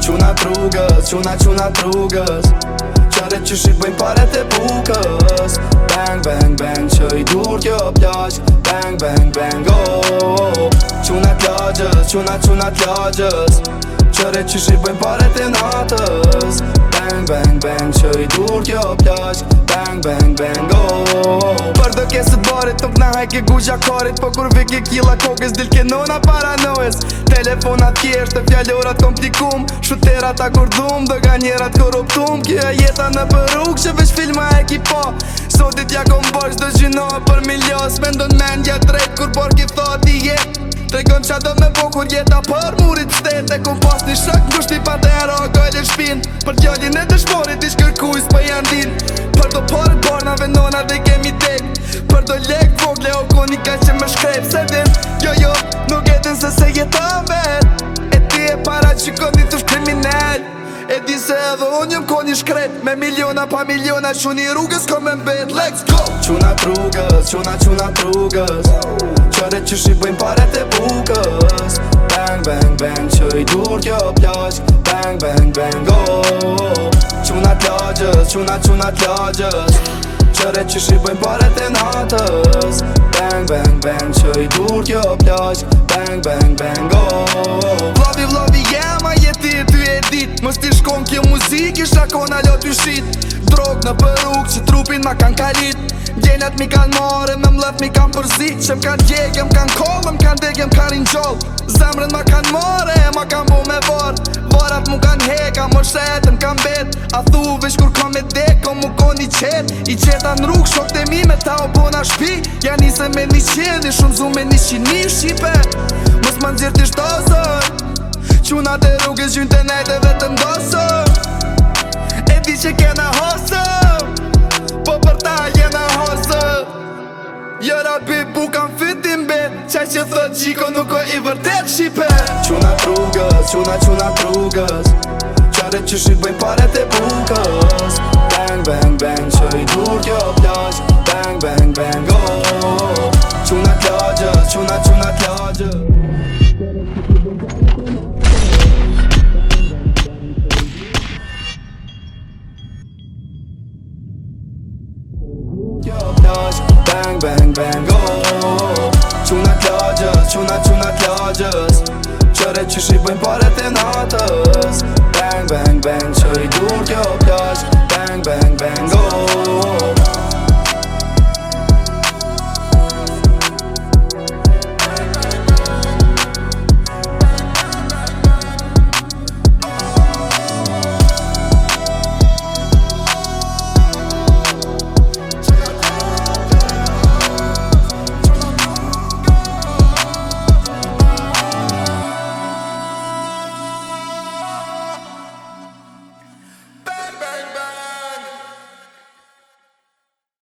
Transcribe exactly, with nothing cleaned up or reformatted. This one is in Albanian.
Qunat rrugës, qunat qunat rrugës Qare që shi bëjnë paret e bukës Bang bang bang që i dur kjo plaq Bang bang bang oh, oh. Qunat lagjës, qunat qunat lagjës Qare që shi bëjnë paret e natës Bang bang bang që i dur kjo plaq Bang bang bang oh, oh. Për do kesë barit nuk na hajke gugja karit Po kur vike kila kokës dil ke nona paranojës Telefonat kjesht të fjallorat komplikum Shuterat a kurdum dhe ganjerat korruptum Kjo e jeta në përrug që veç filma e ki pa Sotit ja kom bërsh do gjinohë për milios Mendon mendja drejt kur por ki thot i jet Tregon qa do me bo kur jeta për murit shtet E kom pas një shok ngushti pa të era gajle shpin Për djallin e dëshmorit ish kërkuj s'pa janë din Për do parët barnave nona dhe kemi tek Për do lek vogle o konika që më shkrep Se din, jo jo, nuk e din se se jetan vet E ti e para që koni tush kriminal E di se edhe unë jëm koni shkret Me miliona pa miliona quni rrugës ko me mbet Let's go! Qunat rrugës, qunat qunat rrugës Qare që shi bëjnë paret e bukës Bang bang bang që i dur kjo plaq Bang bang bang oh, oh. Qunat lagjës, qunat qunat lagjës Qare që shi bëjnë paret e natës Bang bang bang që i dur kjo plaq Bang bang bang oh, oh. Vlavi vlavi jema jeti ty e dit Mës ti shkon kjo muzik i shakon alo ty shit Drog në përrug që trupin ma kan kalit Gjenat mi kan mare, me mlef mi kan përzit Që m'kan djegë, m'kan kollë, m'kan degë, m'kan rinjoll Zemrën ma kan mare, ma kan bo me var Varat mu kan heka, më shetë, m'kan bet A thu vesh kur kam me deko, mu kon i qet I qeta n'rrug, shok të mi me ta o bona shpi Ja nise me një qeni, shumë zu me një qini shqipe Mos më nëzirë t'i shtosër Qunat e rrugës gjynë të nejtë e vetëm dosër E di që kena hosër Po për ta jena hosër Jo rabi bukan fitin bet Qaj që thët qiko nuk o i vërtet shqipe Qunat rrugës, qunat qunat rrugës Qare që shi bëjnë paret e bukës Bang bang bang që i dur kjo plaq Bang bang bang oh, oh. Qunat lagjës, qunat qunat lagjës Bang bang bang oh, Qunat lagjës, qunat qunat lagjës Qare që shi bëjnë paret e natës Bang bang bang